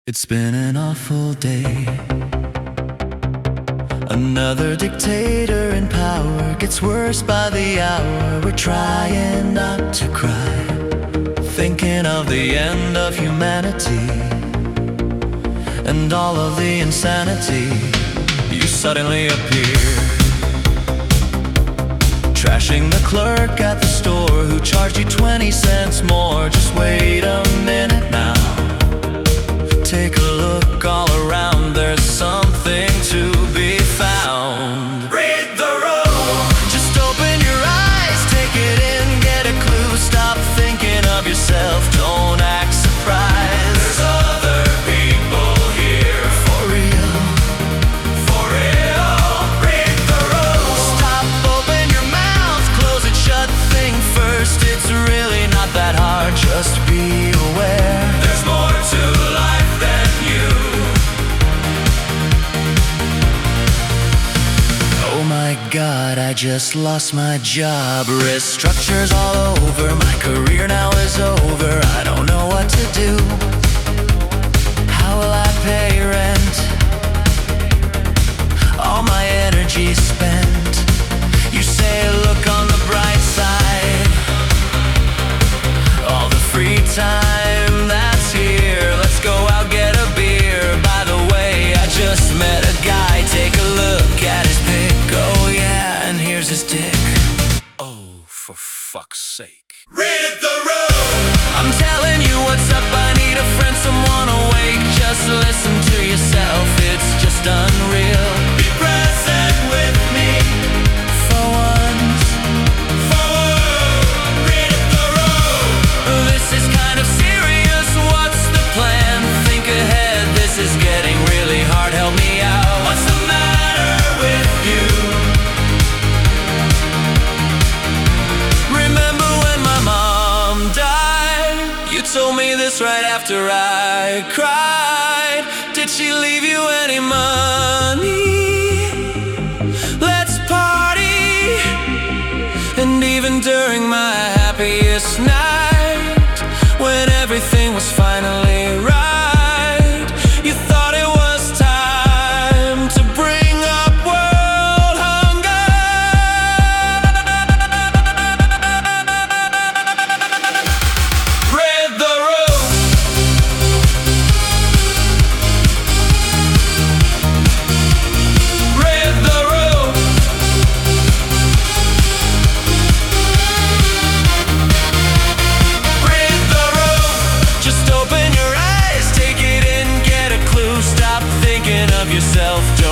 It's been an awful day. Another dictator in power gets worse by the hour. We're trying not to cry, thinking of the end of humanity and all of the insanity. You suddenly appear, trashing the clerk at the store who charged you 20 cents more. Just wait a minute now, take a look all around, there's something to be found. Read the room, just open your eyes, take it in, get a clue. Stop thinking of yourself, don't act surprised. There's other people here, for real, for real. Read the room, stop, open your mouth, close it shut, think first. It's really not that hard, just be aware. There's more to life than you. Oh my God, I just lost my job. Restructures all over, my career now is over. I don't know what to do. How will I pay rent? All my energy spent. You say look on the bright side, all the free time that's here. Let's go out, get a beer. By the way, I just met a guy, take a look at his pic. Oh yeah, and here's his dick. Oh, for fuck's sake. Read the room, I'm telling you what's up. I need a friend, someone awake. Just listen to yourself, it's just unreal. Be present with me for once. Read the room, this is kind of serious. What's the plan? Think ahead, this is getting really hard. Help me out. What's the matter with you? Remember when my mom died? You told me this right after I cried. Did she leave you any money? Let's party. And even during my happiest night, when everything was finally right, you thought it was time to bring up world hunger. Read the room, read the room. Read the room, just open your eyes, take it in, get a clue. Stop thinking of yourself,